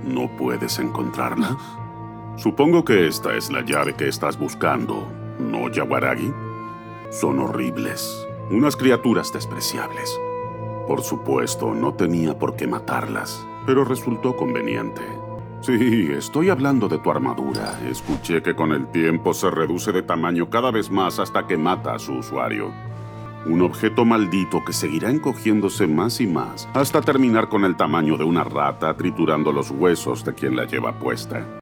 ¿No puedes encontrarla? Supongo que esta es la llave que estás buscando, ¿no, Yaguaragi? Son horribles, unas criaturas despreciables. Por supuesto, no tenía por qué matarlas, pero resultó conveniente. Sí, estoy hablando de tu armadura. Escuché que con el tiempo se reduce de tamaño cada vez más hasta que mata a su usuario. Un objeto maldito que seguirá encogiéndose más y más hasta terminar con el tamaño de una rata triturando los huesos de quien la lleva puesta.